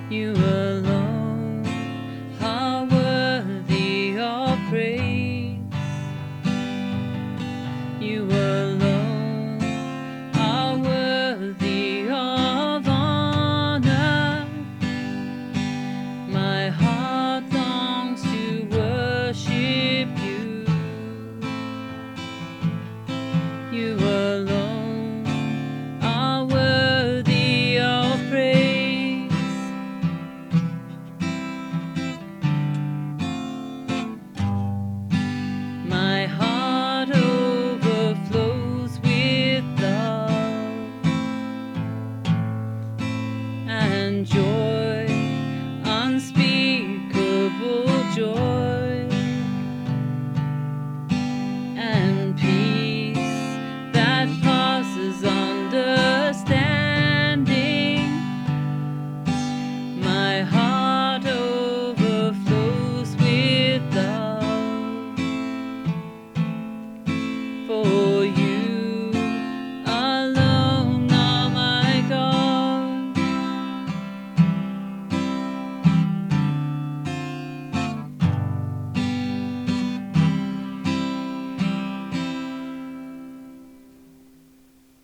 You alone are worthy of praise. You alone are worthy of honor. My heart longs to worship you. You alone are worthy of praise. My heart overflows with love and joy, unspeakable joy.